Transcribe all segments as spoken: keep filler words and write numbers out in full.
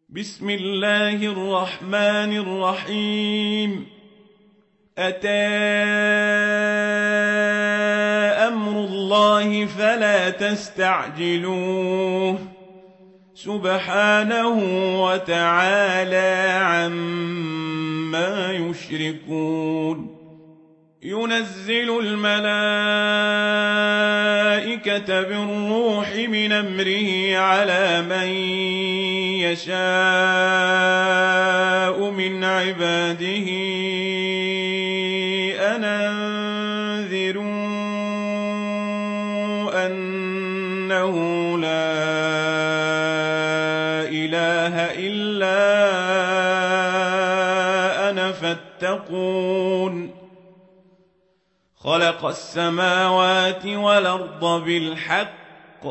بسم الله الرحمن الرحيم. أتى أمر الله فلا تستعجلوه سبحانه وتعالى عما يشركون. ينزل الملائكة بالروح من أمره على من يشاء من عباده أن أنذروا أنه لا إله إلا أنا فاتقون. خلق السماوات والأرض بالحق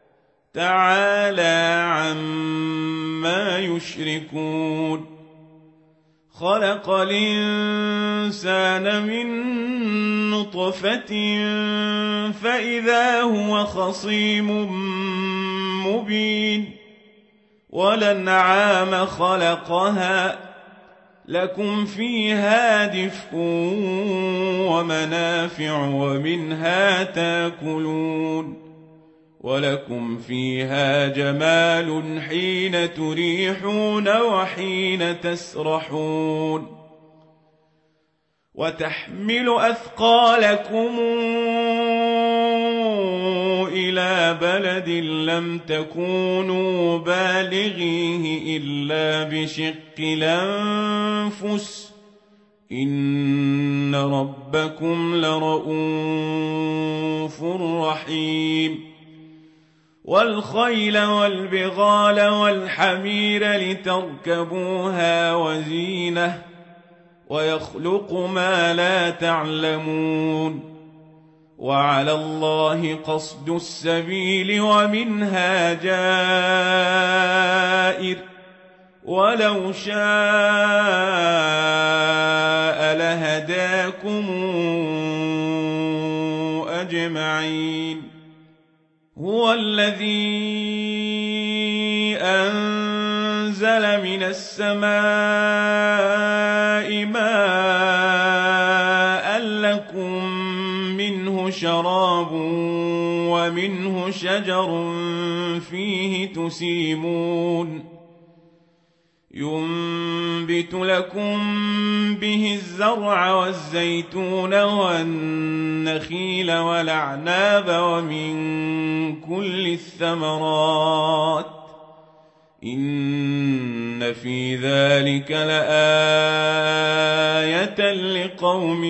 تعالى عما يشركون. خلق الإنسان من نطفة فإذا هو خصيم مبين. والأنعام خلقها لكم فيها دفء ومنافع ومنها تاكلون. ولكم فيها جمال حين تريحون وحين تسرحون. وتحمل أثقالكم إلى بلد لم تكونوا بالغيه إلا بشق الأنفس إن ربكم لرؤوف رحيم. والخيل والبغال والحمير لتركبوها وزينة ويخلق ما لا تعلمون. وعلى الله قصد السبيل ومنها جائر ولو شاء لهداكم أجمعين. هو الذي أنزل من السماء ماء لكم منه شراب ومنه شجر فيه تسيمون. ينبت لكم به الزرع والزيتون والنخيل والأعناب ومن كل الثمرات إن في ذلك لآية لقوم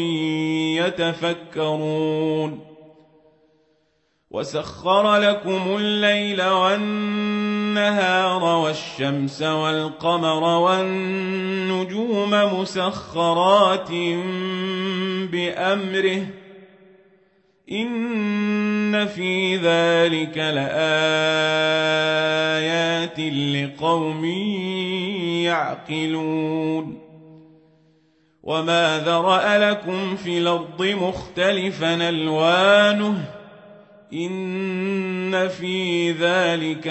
يتفكرون. وسخر لكم الليل والنهار والشمس والقمر والنجوم مسخرات بأمره إن في ذلك لآيات لقوم يعقلون. وما ذرأ لكم في الأرض مختلفا ألوانه إن في ذلك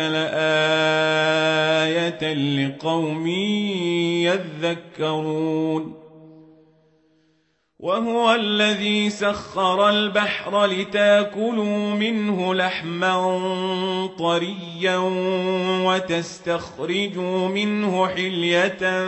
لآية لقوم يذكرون. وهو الذي سخر البحر لتاكلوا منه لحما طريا وتستخرجوا منه حلية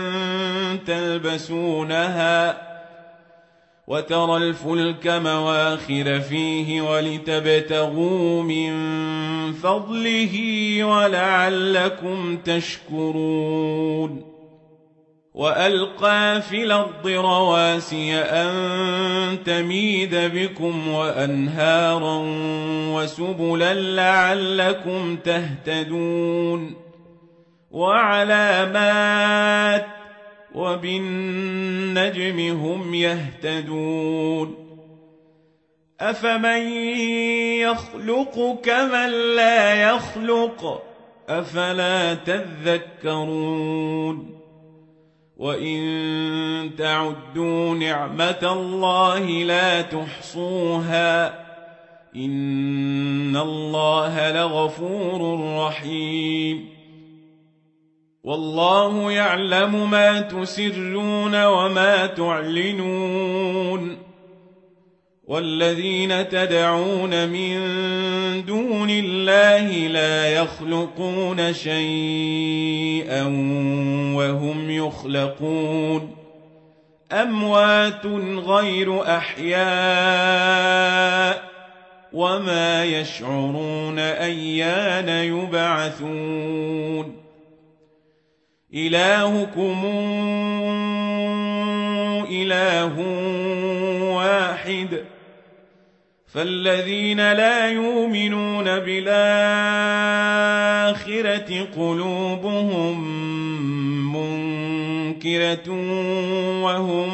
تلبسونها وترى الفلك مواخر فيه ولتبتغوا من فضله ولعلكم تشكرون. وألقى في الأرض رواسي أن تميد بكم وأنهارا وسبلا لعلكم تهتدون. وعلامات وبالنجم هم يهتدون. أفمن يخلق كمن لا يخلق أفلا تذكرون. وإن تعدوا نعمة الله لا تحصوها إن الله لغفور رحيم. والله يعلم ما تسرون وما تعلنون والذين تدعون من دون الله لا يخلقون شيئا وهم يخلقون أموات غير أحياء وما يشعرون أيان يبعثون إلهكم إله واحد فالذين لا يؤمنون بالآخرة قلوبهم منكرة وهم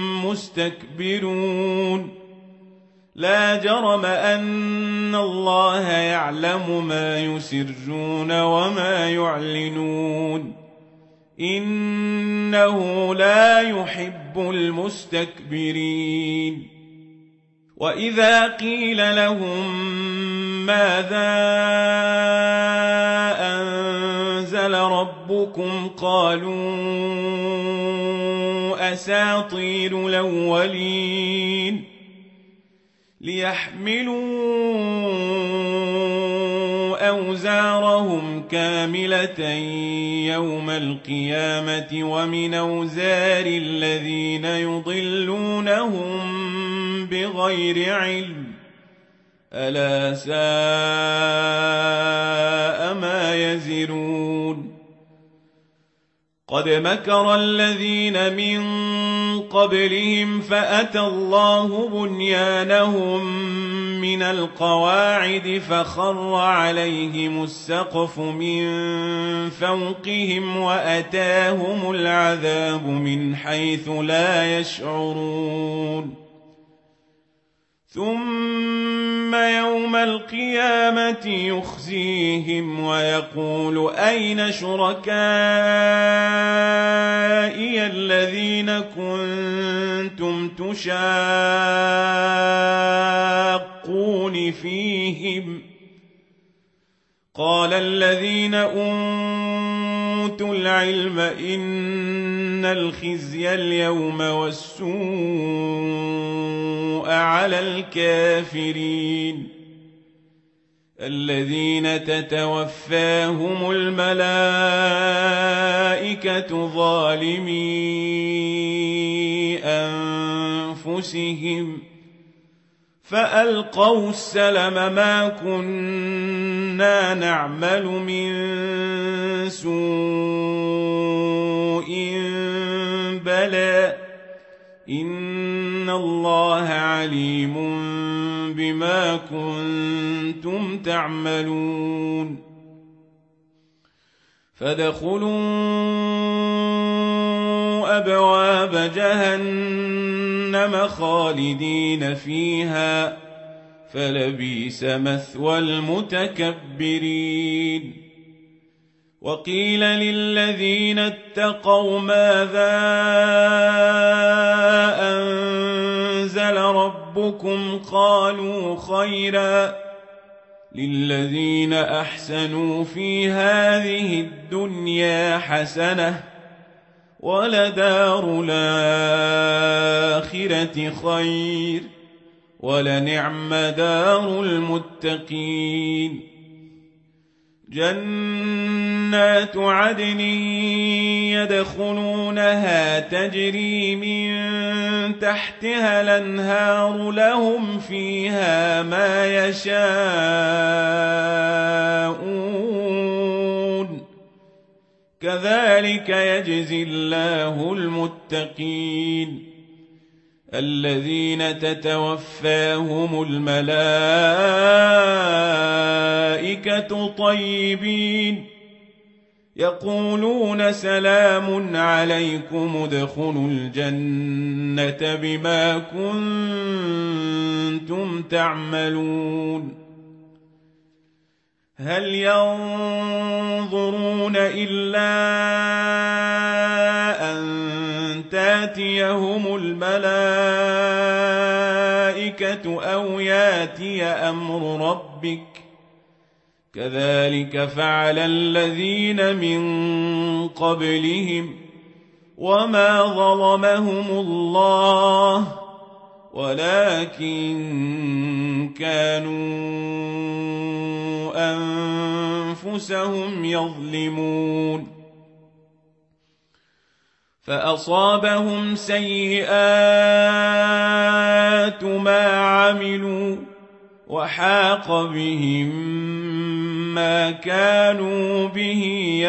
مستكبرون لا جرم أن الله يعلم ما يسرون وما يعلنون إنه لا يحب المستكبرين وإذا قيل لهم ماذا أنزل ربكم قالوا أساطير الأولين ليحملوا أوزارهم كاملة يوم القيامة ومن أوزار الذين يضلونهم بغير علم ألا ساء ما يزرون قد مكر الذين من قبلهم فأتى الله بنيانهم من القواعد فخر عليهم السقف من فوقهم وأتاهم العذاب من حيث لا يشعرون ثم يوم القيامة يخزيهم ويقول أين شركائي الذين كنتم تشاقون فيهم قال الذين أوتوا العلم إن الخزي اليوم والسوء على الكافرين الذين تتوفاهم الملائكة ظالمي أنفسهم فألقوا السلم ما كنا نعمل من سوء بلى إن الله عليم بما كنتم تعملون فادخلوا أبواب جهنم خالدين فيها فلبئس مثوى المتكبرين وقيل للذين اتقوا ماذا أنزل ربكم قالوا خيرا للذين أحسنوا في هذه الدنيا حسنة ولدار الآخرة خير ولنعم دار المتقين جنات عدن يدخلونها تجري من تحتها الأنهار لهم فيها ما يشاءون كذلك يجزي الله المتقين الذين تتوفاهم الملائكة طيبين يقولون سلام عليكم ادخلوا الجنة بما كنتم تعملون هل ينظرون إلا أن تاتيهم الملائكة أو ياتي أمر ربك كذلك فعل الذين من قبلهم وما ظلمهم الله ولكن كانوا أنفسهم يظلمون فأصابهم سيئات ما عملوا وحاق بهم ما كانوا به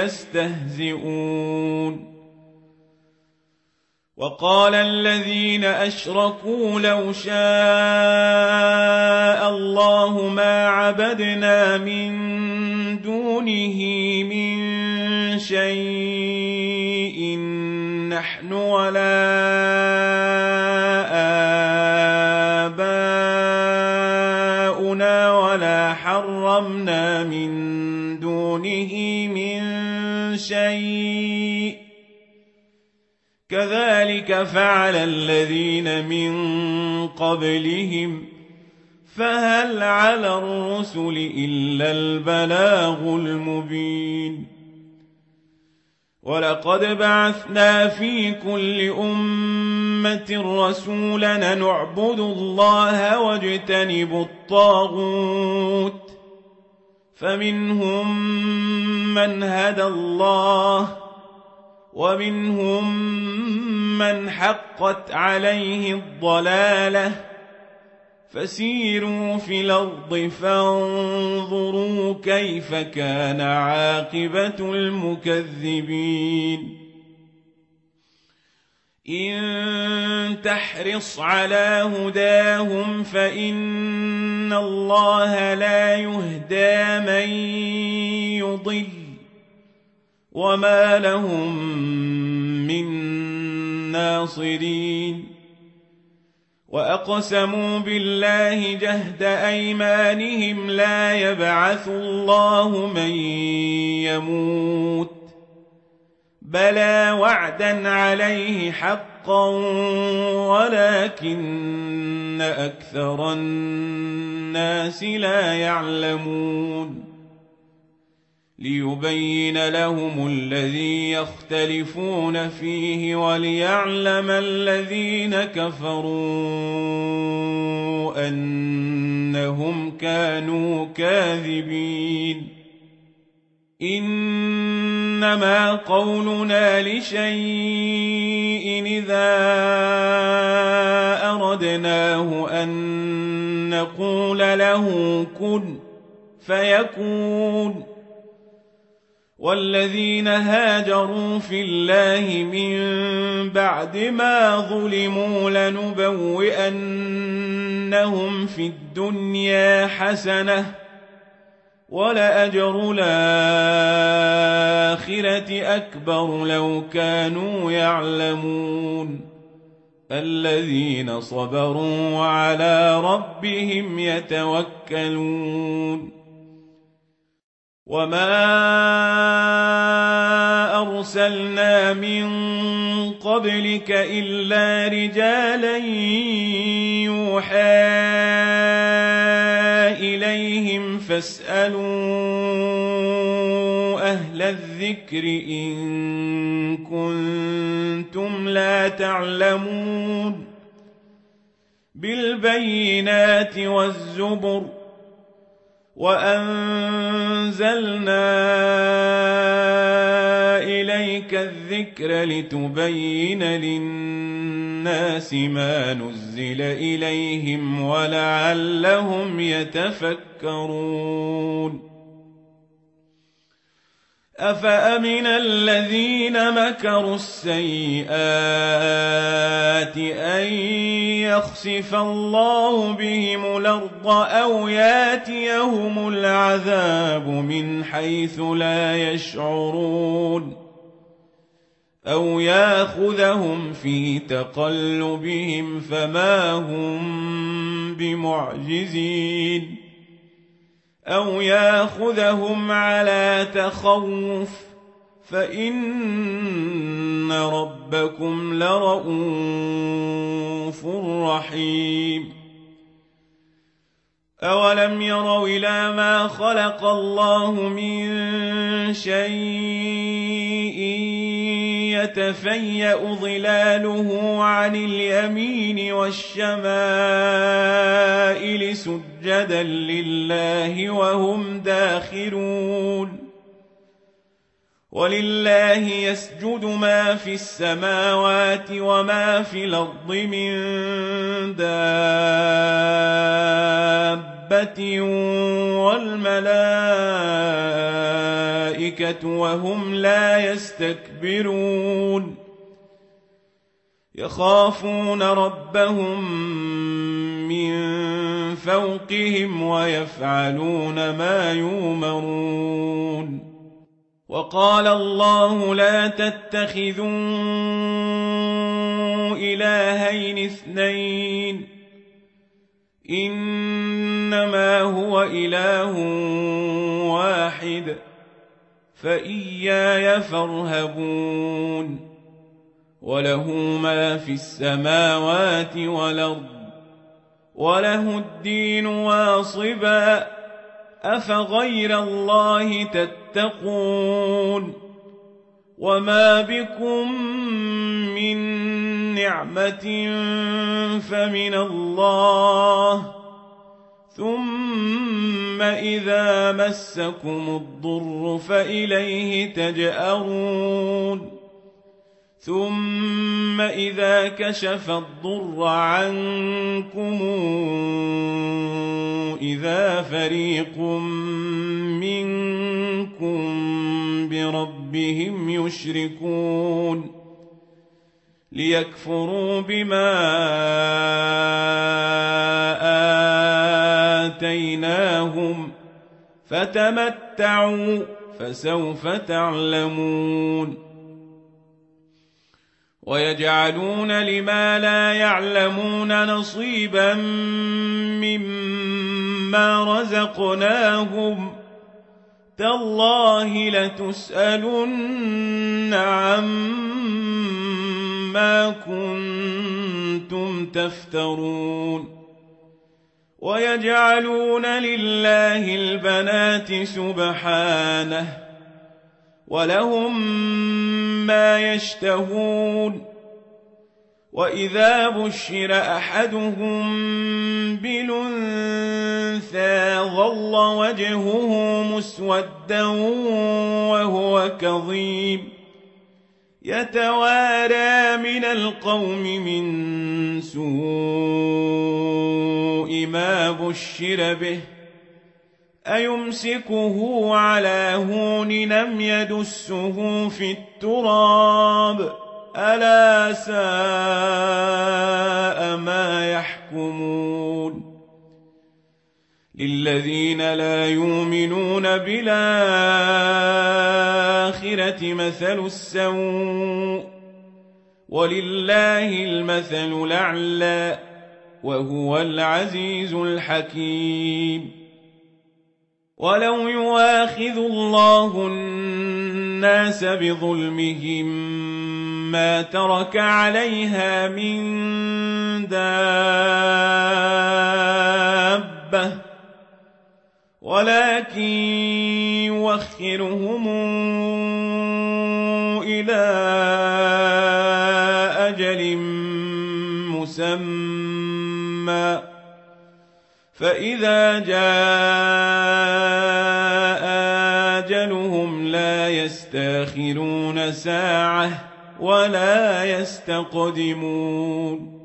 يستهزئون وقال الذين أشركوا لو شاء الله ما عبدنا من دونه من شيء نحن ولا آباؤنا ولا حرمنا من دونه من شيء كذلك فعل الذين من قبلهم فهل على الرسل إلا البلاغ المبين ولقد بعثنا في كل أمة رسولا نعبد الله واجتنب الطاغوت فمنهم من هدى الله ومنهم من حقت عليه الضلالة فسيروا في الأرض فانظروا كيف كان عاقبة المكذبين إن تحرص على هداهم فإن الله لا يهدى من يضل وما لهم من ناصرين وأقسموا بالله جهد أيمانهم لا يبعث الله من يموت بلى وعدا عليه حقا ولكن أكثر الناس لا يعلمون ليبين لهم الذي يختلفون فيه وليعلم الذين كفروا أنهم كانوا كاذبين إنما قولنا لشيء إذا أردناه أن نقول له كن فيكون والذين هاجروا في الله من بعد ما ظلموا لنبوئنهم في الدنيا حسنة ولأجر الآخرة أكبر لو كانوا يعلمون الذين صبروا وعلى ربهم يتوكلون وما أرسلنا من قبلك إلا رجالا يوحى إليهم فاسألوا أهل الذكر إن كنتم لا تعلمون بالبينات والزبر وأنزلنا إليك الذكر لتبين للناس ما نزل إليهم ولعلهم يتفكرون أفأمن الذين مكروا السيئات أن يخسف الله بهم الأرض أو ياتيهم العذاب من حيث لا يشعرون أو ياخذهم في تقلبهم فما هم بمعجزين أو ياخذهم على تخوف فإن ربكم لرءوف رحيم أولم يروا إلى ما خلق الله من شيء يتفيأ ظلاله عن اليمين والشمائل سجدا لله وهم داخرون ولله يسجد ما في السماوات وما في الأرض من دابة والملائكة وهم لا يستكبرون يخافون ربهم من فوقهم ويفعلون ما يؤمرون وقال الله لا تتخذوا إلهين اثنين إنما هو إله واحد فإياي فارهبون وله ما في السماوات والأرض وله الدين واصبا أفغير الله تتقون وما بكم من نعمة فمن الله ثم إذا مسكم الضر فإليه تجأرون ثم إذا كشف الضر عنكم إذا فريق منكم بربهم يشركون ليكفروا بما آتيناهم فتمتعوا فسوف تعلمون ويجعلون لما لا يعلمون نصيبا مما رزقناهم تالله لتسألن عما كنتم تفترون ويجعلون لله البنات سبحانه ولهم ما يشتهون وإذا بشر أحدهم بالأنثى ظل وجهه مسودا وهو كظيم يتوارى من القوم من سوء ما بشر به أيمسكه على هون لم يدسه في التراب ألا ساء ما يحكمون للذين لا يؤمنون بالآخرة مثل السوء ولله المثل الأعلى وهو العزيز الحكيم ولو يؤاخذ الله الناس بظلمهم ما ترك عليها من دابة ولكن يؤخرهم إلى أجل مسمى فإذا جاء أجلهم لا يستأخرون ساعة ولا يستقدمون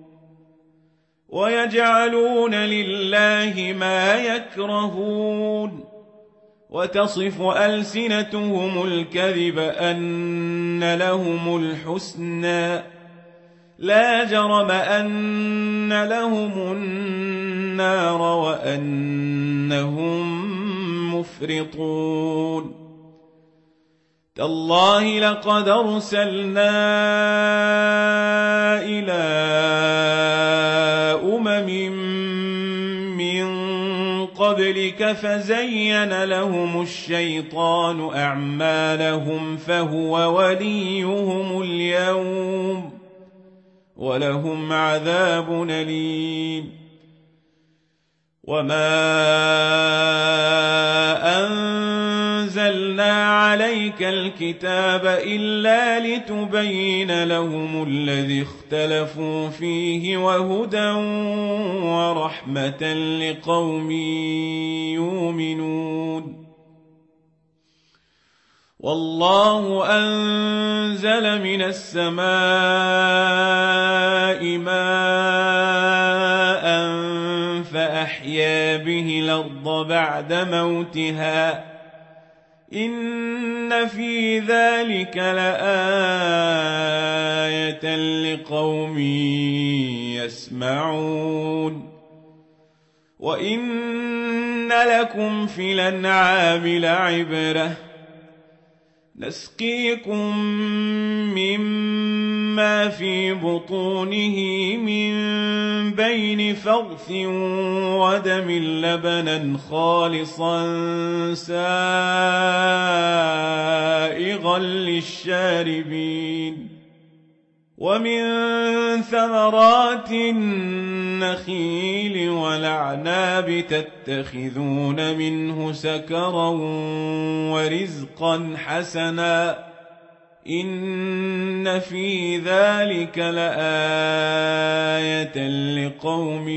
ويجعلون لله ما يكرهون وتصف ألسنتهم الكذب أن لهم الحسنى لا جرم أن لهم النار وأنهم مفرطون تالله لقد أرسلنا إلى أمم من قبلك فزين لهم الشيطان أعمالهم فهو وليهم اليوم ولهم عذاب أليم وما أنزلنا عليك الكتاب إلا لتبين لهم الذي اختلفوا فيه وهدى ورحمة لقوم يؤمنون والله أنزل من السماء ماء فأحيا به الأرض بعد موتها إن في ذلك لآية لقوم يسمعون وإن لكم في الأنعام لعبرة نسقيكم مما في بطونه من بين فرث ودم لبنا خالصا سائغا للشاربين ومن ثمرات النخيل والأعناب تتخذون منه سكرا ورزقا حسنا إن في ذلك لآية لقوم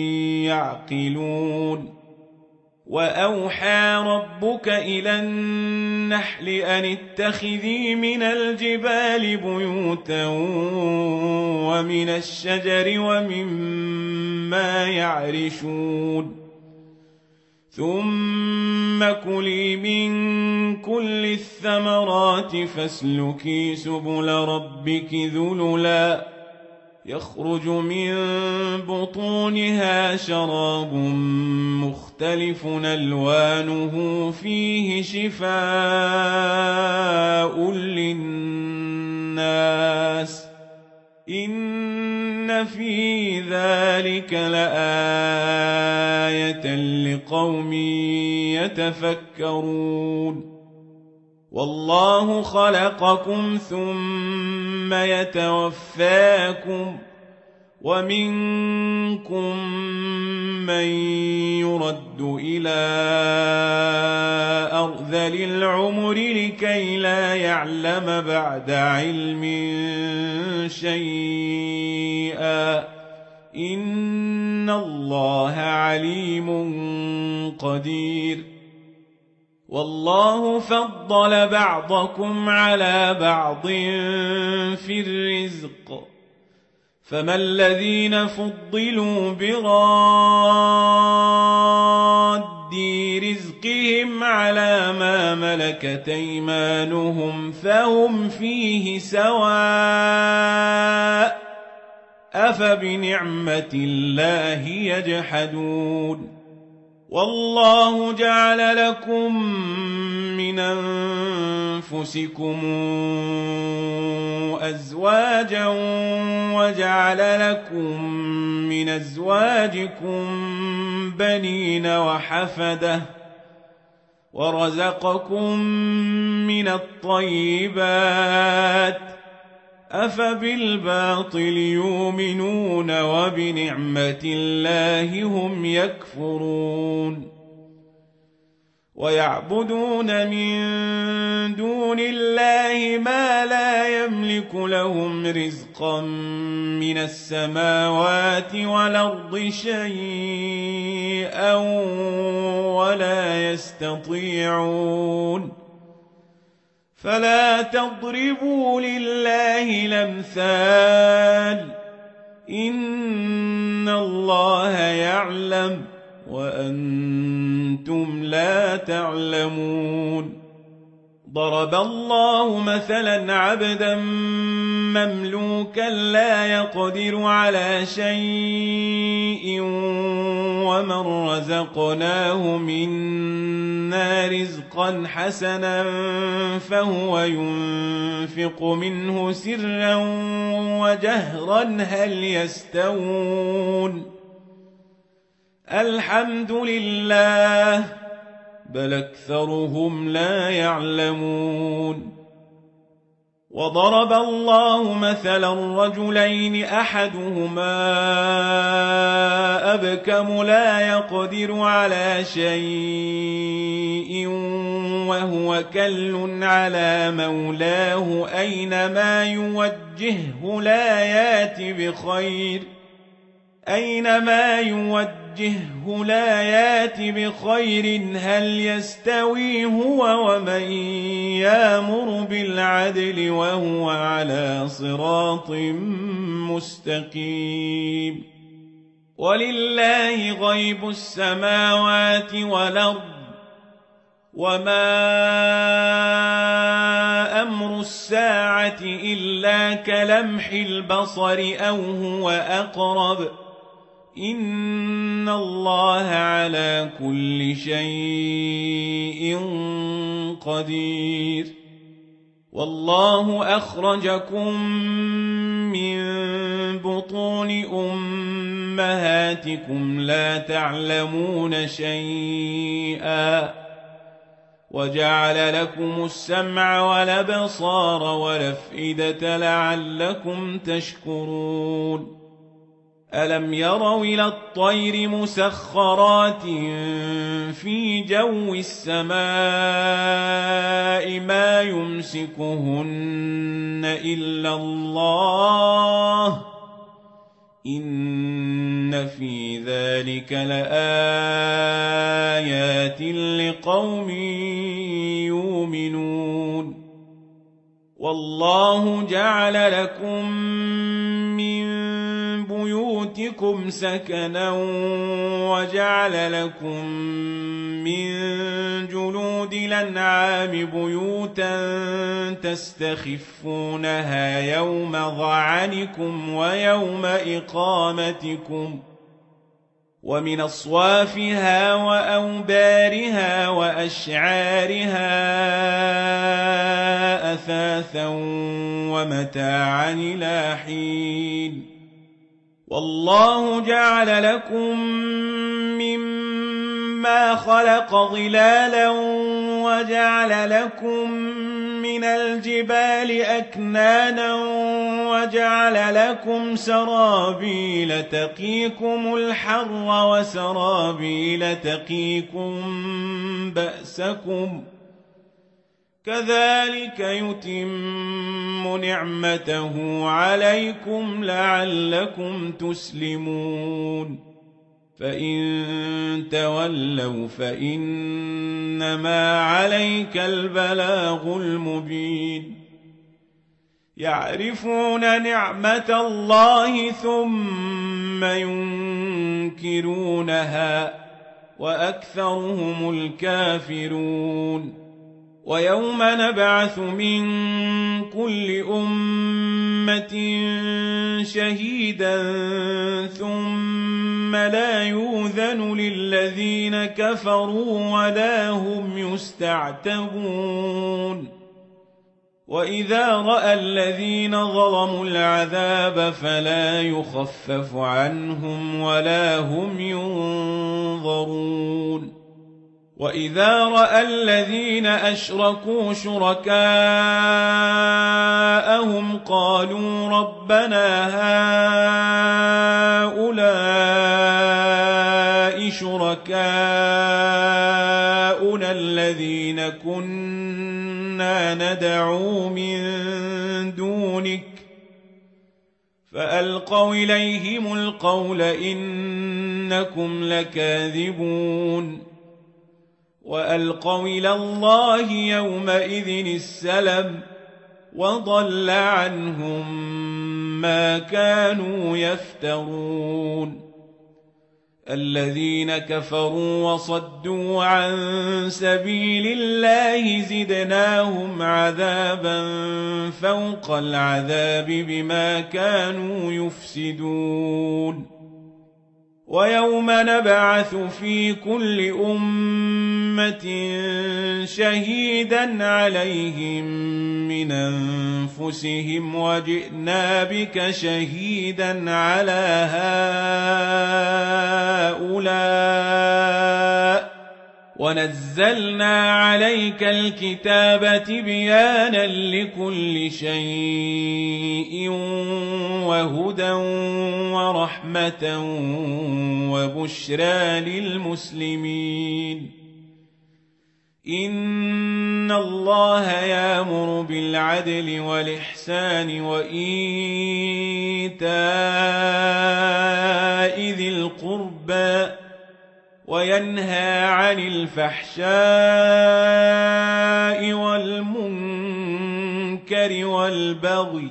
يعقلون وأوحى ربك إلى النحل أن اتخذي من الجبال بيوتا ومن الشجر ومما يعرشون ثم كلي من كل الثمرات فاسلكي سبل ربك ذللا يخرج من بطونها شراب مختلف ألوانه فيه شفاء للناس إن في ذلك لآية لقوم يتفكرون والله خلقكم ثم يتوفاكم ومنكم من يرد إلى أرذل العمر لكي لا يعلم بعد علم شيئا إن الله عليم قدير والله فضل بعضكم على بعض في الرزق فما الذين فضلوا براد رزقهم على ما ملكت أيمانهم فهم فيه سواء أفبنعمة الله يجحدون والله جعل لكم من أنفسكم أزواجا وجعل لكم من أزواجكم بنين وحفدة ورزقكم من الطيبات أفبالباطل يؤمنون وبنعمة الله هم يكفرون ويعبدون من دون الله ما لا يملك لهم رزقا من السماوات والأرض شيئا ولا يستطيعون فلا تضربوا لله الأمثال إن الله يعلم وأنتم لا تعلمون ضرب الله مثلا عبدا مملوكا لا يقدر على شيء ومن رزقناه منا رزقا حسنا فهو ينفق منه سرا وجهرا هل يستوون الحمد لله بل أكثرهم لا يعلمون وضرب الله مثلا رجلين أحدهما أبكم لا يقدر على شيء وهو كل على مولاه أينما يوجهه لا يات بخير أينما يوجهه لا يات بخير هل يستوي هو ومن يأمر بالعدل وهو على صراط مستقيم ولله غيب السماوات والأرض وما أمر الساعة إلا كلمح البصر أو هو أقرب إن الله على كل شيء قدير والله أخرجكم من بطون أمهاتكم لا تعلمون شيئا وجعل لكم السمع والأبصار والأفئدة لعلكم تشكرون ألم يروا إلى الطير مسخرات في جو السماء ما يمسكهن إلا الله إن في ذلك لآيات لقوم يؤمنون والله جعل لكم من بيوتكم سكنا وجعل لكم من جلود الأنعام بيوتا تستخفونها يوم ظعنكم ويوم إقامتكم ومن أصوافها وأوبارها وأشعارها أثاثا ومتاعا إلى حين والله جعل لكم مما خلق ظلالا وجعل لكم من الجبال أكنانا وجعل لكم سرابيل تقيكم الحر وسرابيل تقيكم بأسكم كذلك يتم نعمته عليكم لعلكم تسلمون فإن تولوا فإنما عليك البلاغ المبين يعرفون نعمة الله ثم ينكرونها وأكثرهم الكافرون ويوم نبعث من كل أمة شهيدا ثم لا يؤذن للذين كفروا ولا هم يستعتبون وإذا رأى الذين ظلموا العذاب فلا يخفف عنهم ولا هم ينظرون وإذا رأى الذين أشركوا شركاءهم قالوا ربنا هؤلاء شركاؤنا الذين كنا ندعو من دونك فألقوا إليهم القول إنكم لكاذبون وألقوا إلى الله يومئذ السلم وضل عنهم ما كانوا يفترون الذين كفروا وصدوا عن سبيل الله زدناهم عذابا فوق العذاب بما كانوا يفسدون ويوم نبعث في كل أمة شهيدا عليهم من أنفسهم وجئنا بك شهيدا على هؤلاء ونزلنا عليك الكتاب تبيانا لكل شيء وهدى ورحمة وبشرى للمسلمين إن الله يأمر بالعدل والإحسان وإيتاء ذي القربى وينهى عن الفحشاء والمنكر والبغي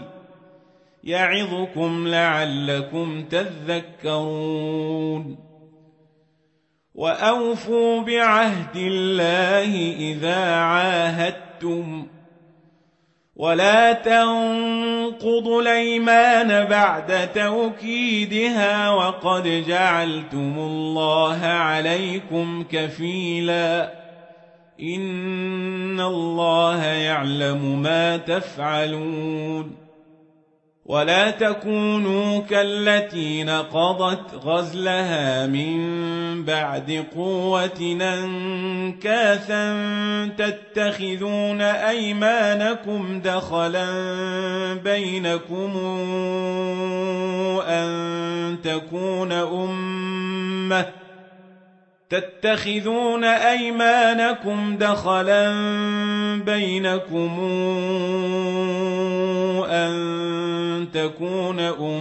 يعظكم لعلكم تذكرون وأوفوا بعهد الله إذا عاهدتم ولا تنقضوا الأيمان بعد توكيدها وقد جعلتم الله عليكم كفيلا إن الله يعلم ما تفعلون ولا تكونوا كالتي نقضت غزلها من بعد قوة أنكاثا تتخذون أيمانكم دخلا بينكم أن تكون أمة تتخذون أيمانكم دخلا بينكم أن تكون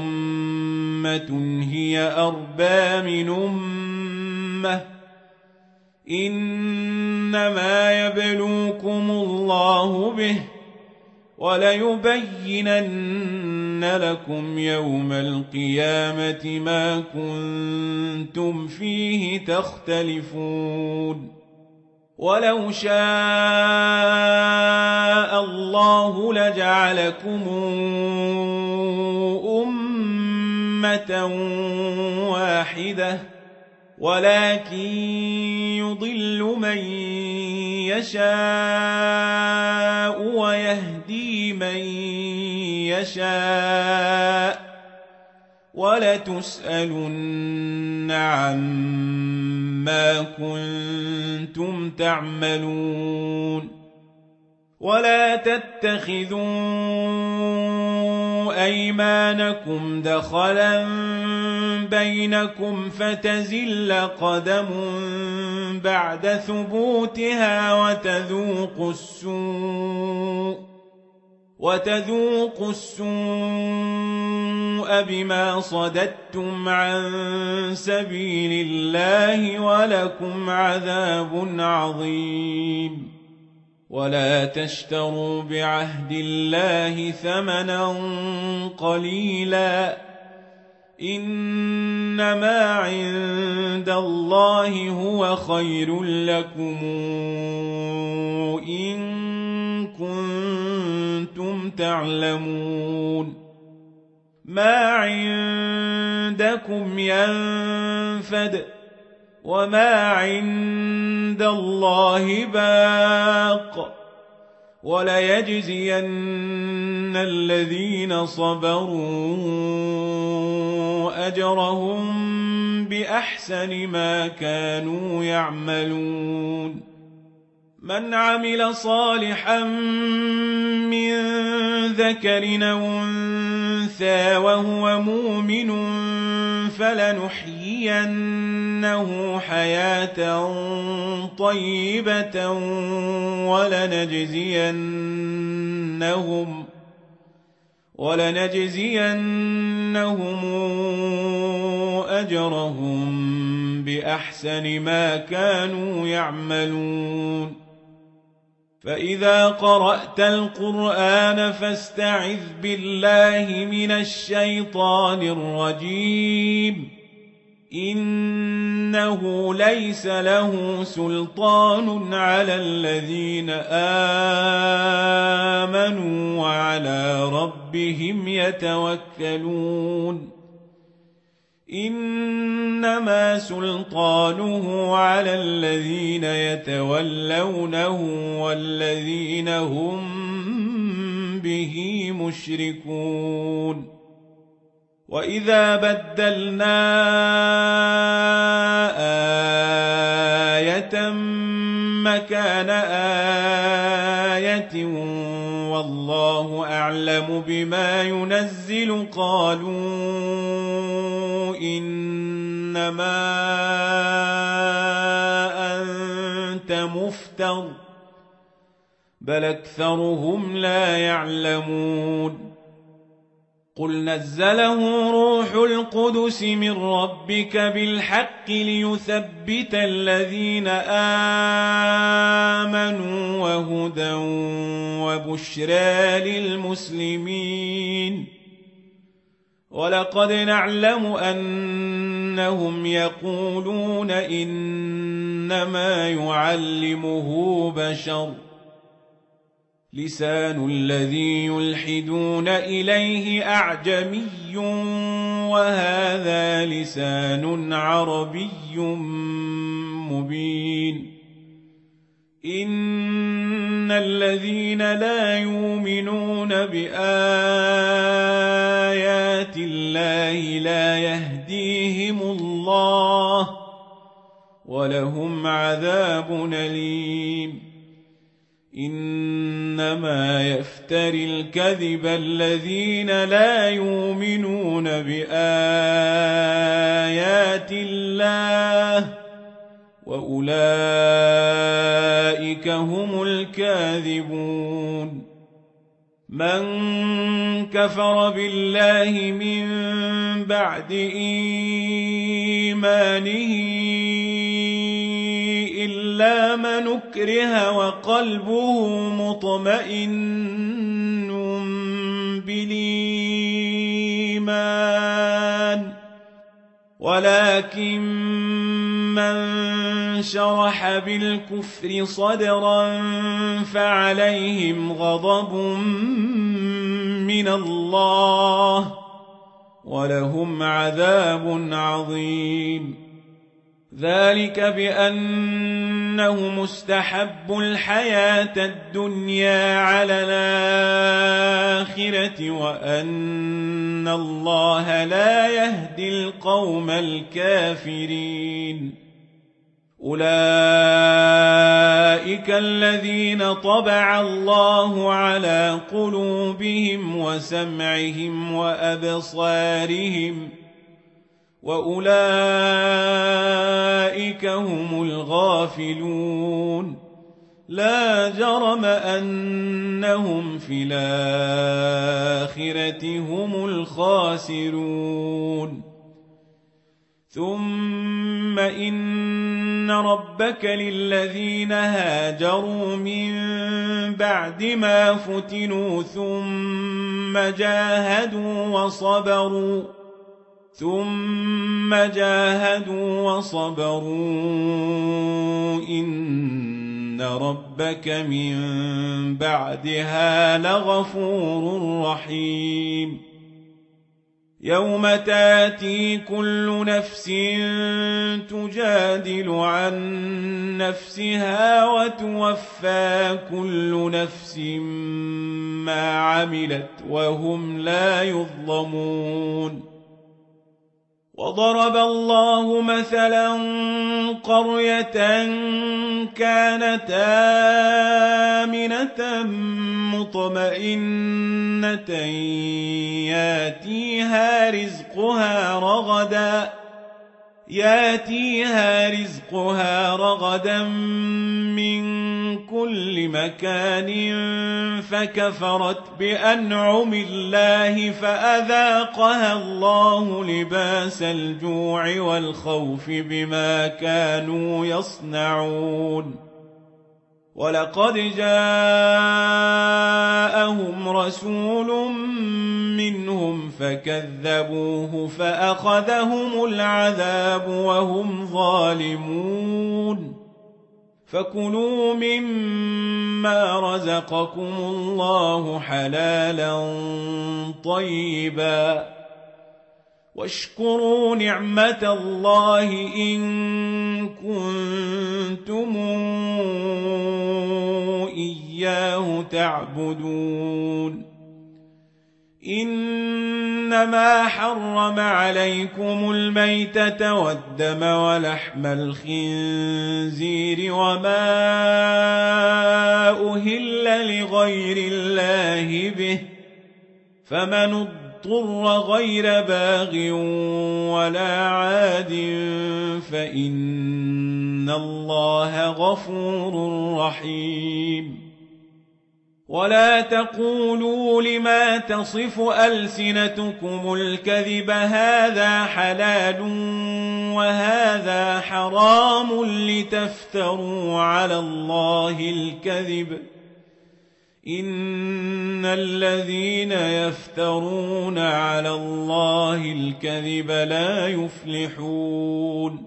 أمة هي أربى من أمة إنما يبلوكم الله به وليبينن لكم يوم القيامة ما كنتم فيه تختلفون ولو شاء الله لجعلكم أمة واحدة ولكن يضل من يشاء ويهدي من يشاء ولتسألن عما كنتم تعملون ولا تتخذوا أيمانكم دخلا بينكم فتزل قدم بعد ثبوتها وتذوقوا السوء وتذوقوا السوء بما صددتم عن سبيل الله ولكم عذاب عظيم ولا تشتروا بعهد الله ثمنا قليلا إنما عند الله هو خير لكم إن كنتم تعلمون ما عندكم ينفد وما عند الله باق وليجزين الذين صبروا أجرهم بأحسن ما كانوا يعملون من عمل صالحا من ذكر أو أنثى وهو مؤمن فلنحيينه حياة طيبة ولنجزينهم ولنجزينهم أجرهم بأحسن ما كانوا يعملون فإذا قرأت القرآن فاستعذ بالله من الشيطان الرجيم إنه ليس له سلطان على الذين آمنوا وعلى ربهم يتوكلون إنما سلطانه على الذين يتولونه والذين هم به مشركون وإذا بدلنا آية مكان آية والله أعلم بما ينزل قالوا إنما أنت مفتر بل أكثرهم لا يعلمون قل نزله روح القدس من ربك بالحق ليثبت الذين آمنوا وهدى وبشرى للمسلمين ولقد نعلم أنهم يقولون إنما يعلمه بشر لسان الذي يلحدون إليه أعجمي وهذا لسان عربي مبين إن الذين لا يؤمنون بآيات الله لا يهديهم الله ولهم عذاب أليم إنما يفتري الكذب الذين لا يؤمنون بآيات الله وأولئك هم الكاذبون من كفر بالله من بعد إيمانه إلا من أكره وقلبه مطمئن بالإيمان ولكن من شرح بالكفر صدرا فعليهم غضب من الله ولهم عذاب عظيم ذلك بأنهم استحبوا الحياة الدنيا على الآخرة وأن الله لا يهدي القوم الكافرين أولئك الذين طبع الله على قلوبهم وسمعهم وأبصارهم وأولئك هم الغافلون لا جرم أنهم في الآخرة هم الخاسرون ثم إن ربك للذين هاجروا من بعد ما فتنوا ثم جاهدوا وصبروا ثم جاهدوا وصبروا إن ربك من بعدها لغفور رحيم يوم تاتي كل نفس تجادل عن نفسها وتوفى كل نفس ما عملت وهم لا يظلمون وضرب الله مثلا قرية كانت آمنة مطمئنة ياتيها رزقها رغدا ياتيها رزقها رغدا من كل مكان فكفرت بأنعم الله فأذاقها الله لباس الجوع والخوف بما كانوا يصنعون ولقد جاءهم رسول منهم فكذبوه فأخذهم العذاب وهم ظالمون فكلوا مما رزقكم الله حلالا طيبا واشكروا نعمة الله إن كنتم إياه تعبدون إن إنما حرم عليكم الميتة والدم ولحم الخنزير وما أهل لغير الله به فمن اضطر غير باغ ولا عاد فإن الله غفور رحيم. ولا تقولوا لما تصف ألسنتكم الكذب هذا حلال وهذا حرام لتفتروا على الله الكذب إن الذين يفترون على الله الكذب لا يفلحون.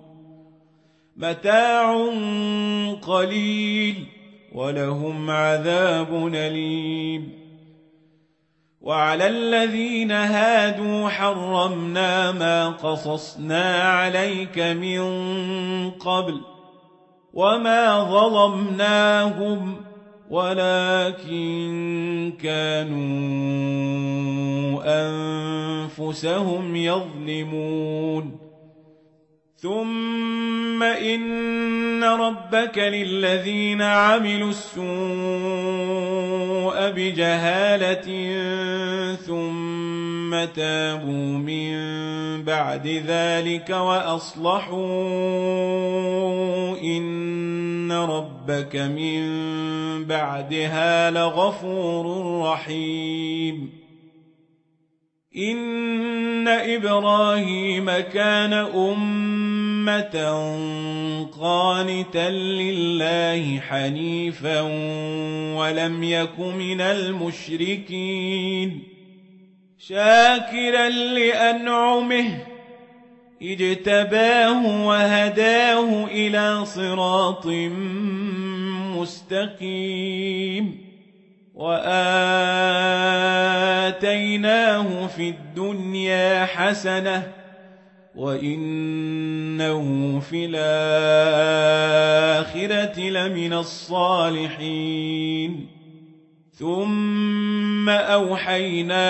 متاع قليل ولهم عذاب أليم. وعلى الذين هادوا حرمنا ما قصصنا عليك من قبل وما ظلمناهم ولكن كانوا أنفسهم يظلمون. ثم إن ربك للذين عملوا السوء بجهالة ثم تابوا من بعد ذلك وأصلحوا إن ربك من بعدها لغفور رحيم. إن إبراهيم كان أمة قانتا لله حنيفا ولم يك من المشركين شاكرا لأنعمه اجتباه وهداه إلى صراط مستقيم. وآتيناه في الدنيا حسنة وإنه في الآخرة لمن الصالحين. ثم أوحينا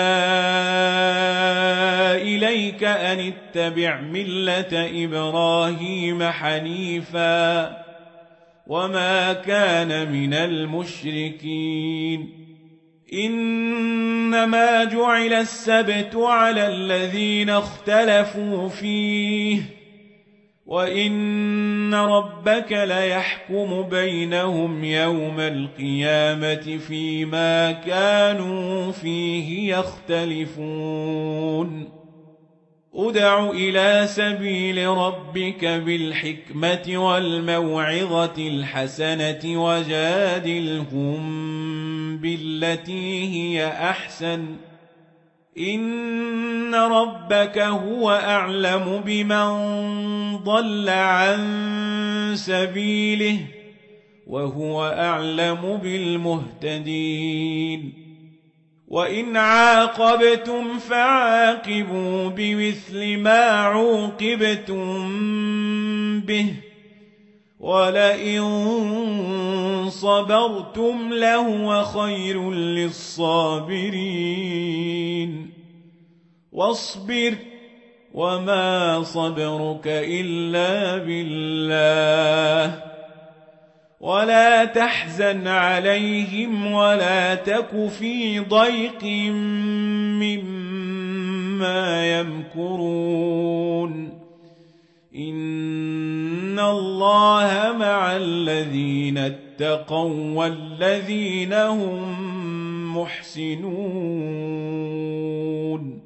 إليك أن اتبع ملة إبراهيم حنيفا وما كان من المشركين. إنما جعل السبت على الذين اختلفوا فيه وإن ربك ليحكم بينهم يوم القيامة فيما كانوا فيه يختلفون. ادع إلى سبيل ربك بالحكمة والموعظة الحسنة وجادلهم بالتي هي أحسن إن ربك هو أعلم بمن ضل عن سبيله وهو أعلم بالمهتدين. وإن عاقبتم فعاقبوا بمثل ما عوقبتم به ولئن صبرتم لهو خير للصابرين. واصبر وما صبرك إلا بالله ولا تحزن عليهم ولا تك في ضيق مما يمكرون. إن الله مع الذين اتقوا والذين هم محسنون.